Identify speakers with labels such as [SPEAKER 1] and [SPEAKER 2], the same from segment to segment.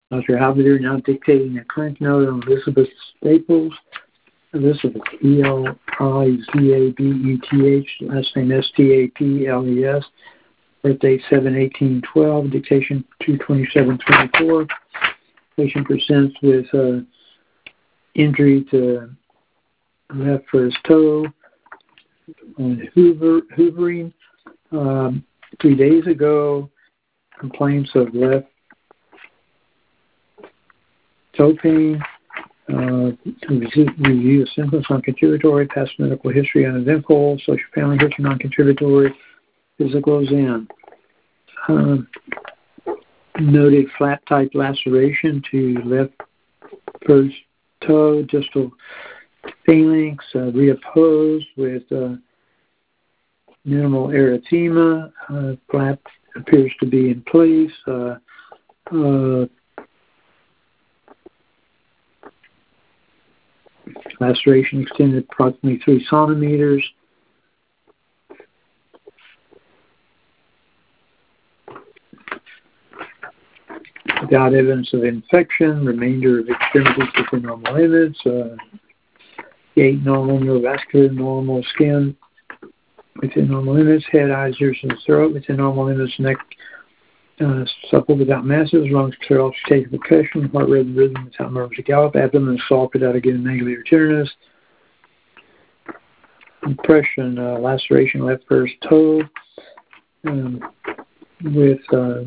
[SPEAKER 1] Dr. Halberdier now dictating a clinic note on Elizabeth Staples. Elizabeth, Elizabeth, last name Staples, birthday 7/18/12, dictation 2/27/24. Patient presents with injury to left first toe on hoovering. 3 days ago, complaints of left toe pain. Review of symptoms, non-contributory, past medical history uneventful, social family history non-contributory, physical exam. Noted flat type laceration to left first toe, distal phalanx, reopposed with minimal erythema. Flap appears to be in place. Laceration extended approximately 3 centimeters. Without evidence of infection, remainder of extremities within normal limits. Gait normal, neurovascular normal, skin within normal limits, head, eyes, ears, and throat within normal limits, neck supple without masses, lungs clear off state of percussion, heart rate and rhythm without murmurs of gallop, abdomen soft without again negative tenderness. Impression, laceration left first toe with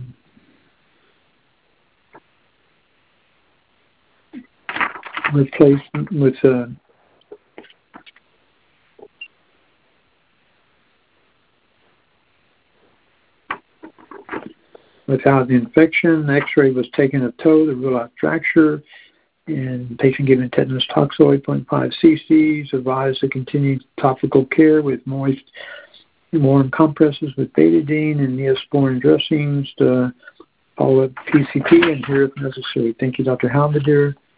[SPEAKER 1] replacement with without infection. X-ray was taken of toe to rule out fracture, and patient given tetanus toxoid 0.5 cc's. Advised to continue topical care with moist warm compresses with betadine and neosporin dressings to follow up PCP and here if necessary. Thank you, Dr. Halberdier.